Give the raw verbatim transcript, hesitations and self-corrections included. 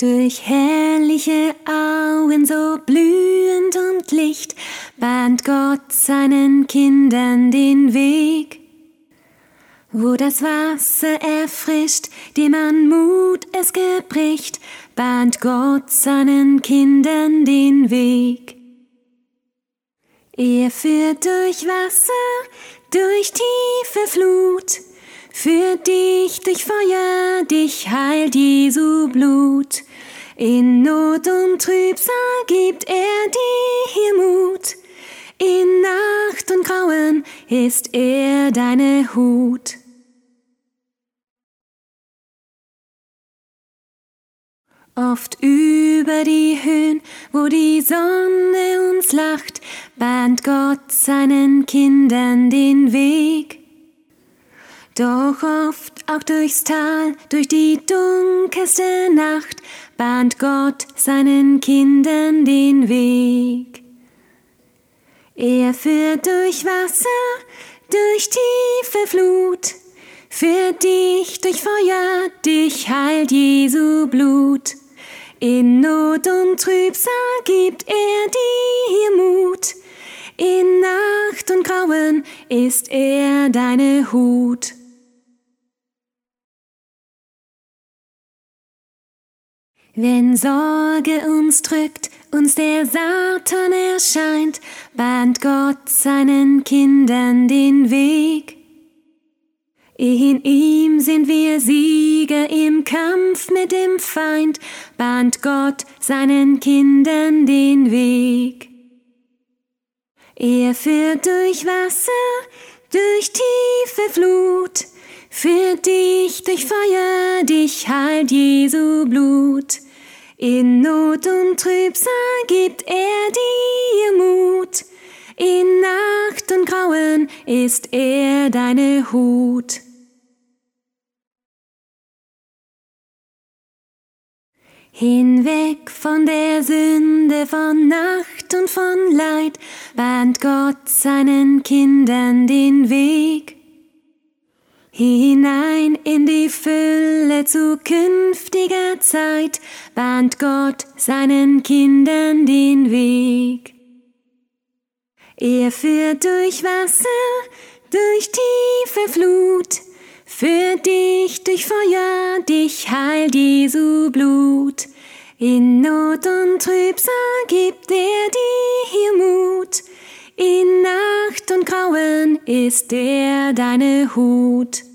Durch herrliche Augen so blühend und licht bahnt Gott seinen Kindern den Weg. Wo das Wasser erfrischt, dem an Mut es gebricht, bahnt Gott seinen Kindern den Weg. Er führt durch Wasser, durch tiefe Flut, führt dich durch Feuer, dich heilt Jesu Blut. In Not und Trübsal gibt er dir Mut, in Nacht und Grauen ist er deine Hut. Oft über die Höhen, wo die Sonne uns lacht, bahnt Gott seinen Kindern den Weg. Doch oft auch durchs Tal, durch die dunkelste Nacht, bahnt Gott seinen Kindern den Weg. Er führt durch Wasser, durch tiefe Flut, führt dich durch Feuer, dich heilt Jesu Blut. In Not und Trübsal gibt er dir Mut, in Nacht und Grauen ist er deine Hut. Wenn Sorge uns drückt, uns der Satan erscheint, bahnt Gott seinen Kindern den Weg. In ihm sind wir Sieger im Kampf mit dem Feind, bahnt Gott seinen Kindern den Weg. Er führt durch Wasser, durch tiefe Flut, führt dich durch Feuer, dich heilt Jesu Blut. In Not und Trübsal gibt er dir Mut, in Nacht und Grauen ist er deine Hut. Hinweg von der Sünde, von Nacht und von Leid, bahnt Gott seinen Kindern den Weg. Hinein in die Fülle zukünftiger Zeit, bahnt Gott seinen Kindern den Weg. Er führt durch Wasser, durch tiefe Flut, führt dich durch Feuer, dich heilt Jesu Blut. In Not und Trübsal gibt er dir Mut, in Nacht und Grauen ist er deine Hut.